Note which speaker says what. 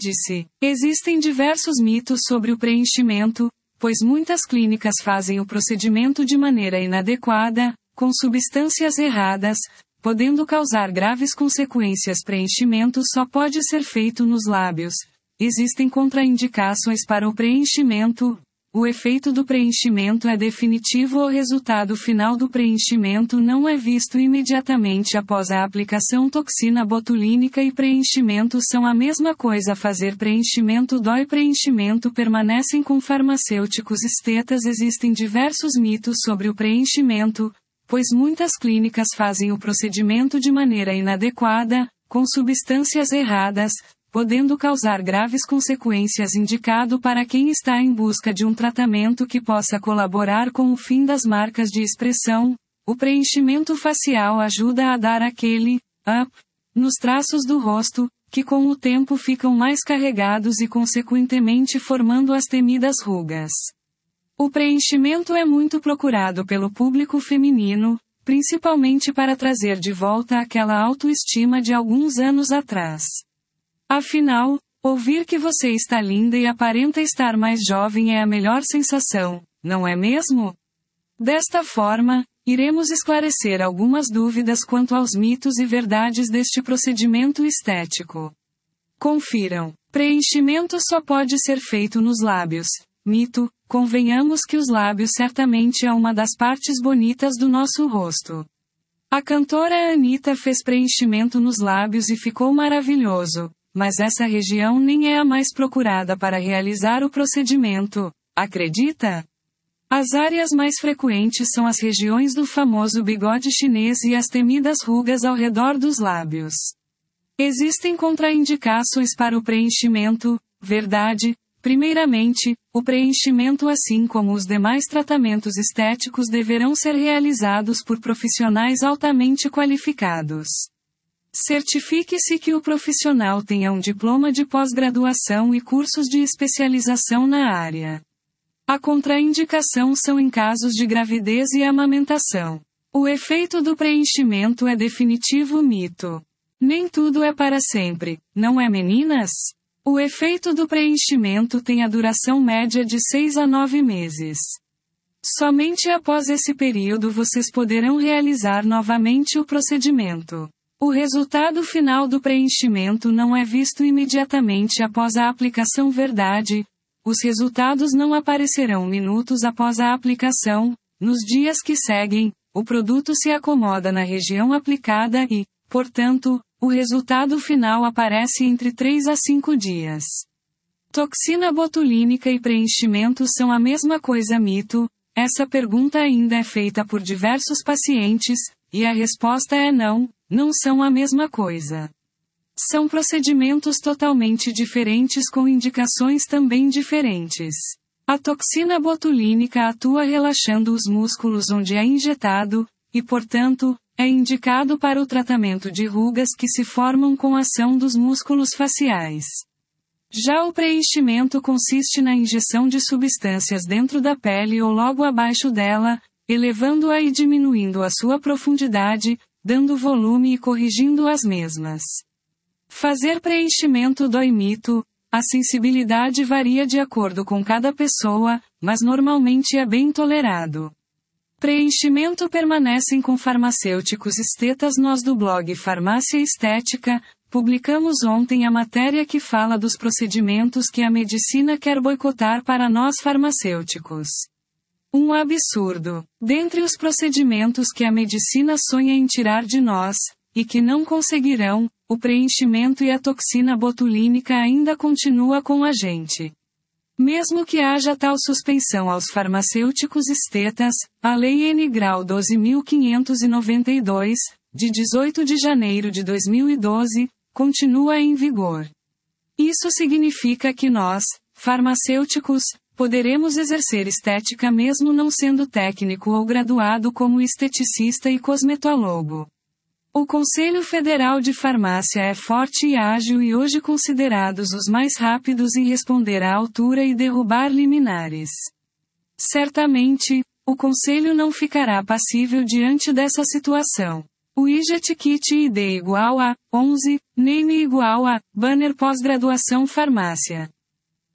Speaker 1: apêndice. Existem diversos mitos sobre o preenchimento, pois muitas clínicas fazem o procedimento de maneira inadequada, com substâncias erradas, podendo causar graves consequências. Preenchimento só pode ser feito nos lábios. Existem contraindicações para o preenchimento. O efeito do preenchimento é definitivo. O resultado final do preenchimento não é visto imediatamente após a aplicação. Toxina botulínica e preenchimento são a mesma coisa. Fazer preenchimento dói. Preenchimento permanecem com farmacêuticos estetas. Existem diversos mitos sobre o preenchimento, pois muitas clínicas fazem o procedimento de maneira inadequada, com substâncias erradas, podendo causar graves consequências. Indicado para quem está em busca de um tratamento que possa colaborar com o fim das marcas de expressão. O preenchimento facial ajuda a dar aquele up nos traços do rosto, que com o tempo ficam mais carregados e consequentemente formando as temidas rugas. O preenchimento é muito procurado pelo público feminino, principalmente para trazer de volta aquela autoestima de alguns anos atrás. Afinal, ouvir que você está linda e aparenta estar mais jovem é a melhor sensação, não é mesmo? Desta forma, iremos esclarecer algumas dúvidas quanto aos mitos e verdades deste procedimento estético. Confiram. Preenchimento só pode ser feito nos lábios. Mito: convenhamos que os lábios certamente é uma das partes bonitas do nosso rosto. A cantora Anitta fez preenchimento nos lábios e ficou maravilhoso. Mas essa região nem é a mais procurada para realizar o procedimento, acredita? As áreas mais frequentes são as regiões do famoso bigode chinês e as temidas rugas ao redor dos lábios. Existem contraindicações para o preenchimento. Verdade. Primeiramente, o preenchimento, assim como os demais tratamentos estéticos, deverão ser realizados por profissionais altamente qualificados. Certifique-se que o profissional tenha um diploma de pós-graduação e cursos de especialização na área. A contraindicação são em casos de gravidez e amamentação. O efeito do preenchimento é definitivo. Mito: nem tudo é para sempre, não é, meninas? O efeito do preenchimento tem a duração média de 6 a 9 meses. Somente após esse período vocês poderão realizar novamente o procedimento. O resultado final do preenchimento não é visto imediatamente após a aplicação. Verdade. Os resultados não aparecerão minutos após a aplicação. Nos dias que seguem, o produto se acomoda na região aplicada e, portanto, o resultado final aparece entre 3 a 5 dias. Toxina botulínica e preenchimento são a mesma coisa? Mito? Essa pergunta ainda é feita por diversos pacientes, e a resposta é não. Não são a mesma coisa. São procedimentos totalmente diferentes com indicações também diferentes. A toxina botulínica atua relaxando os músculos onde é injetado, e portanto, é indicado para o tratamento de rugas que se formam com a ação dos músculos faciais. Já o preenchimento consiste na injeção de substâncias dentro da pele ou logo abaixo dela, elevando-a e diminuindo a sua profundidade, dando volume e corrigindo as mesmas. Fazer preenchimento dói? Mito: a sensibilidade varia de acordo com cada pessoa, mas normalmente é bem tolerado. Preenchimento permanecem com farmacêuticos estetas. Nós do blog Farmácia Estética, publicamos ontem a matéria que fala dos procedimentos que a medicina quer boicotar para nós farmacêuticos. Um absurdo. Dentre os procedimentos que a medicina sonha em tirar de nós, e que não conseguirão, o preenchimento e a toxina botulínica ainda continua com a gente. Mesmo que haja tal suspensão aos farmacêuticos estetas, a Lei N. Grau 12.592, de 18 de janeiro de 2012, continua em vigor. Isso significa que nós, farmacêuticos, poderemos exercer estética mesmo não sendo técnico ou graduado como esteticista e cosmetólogo. O Conselho Federal de Farmácia é forte e ágil e hoje considerados os mais rápidos em responder à altura e derrubar liminares. Certamente, o Conselho não ficará passível diante dessa situação. Widget Kit ID igual a 11, Name igual a Banner pós-graduação farmácia.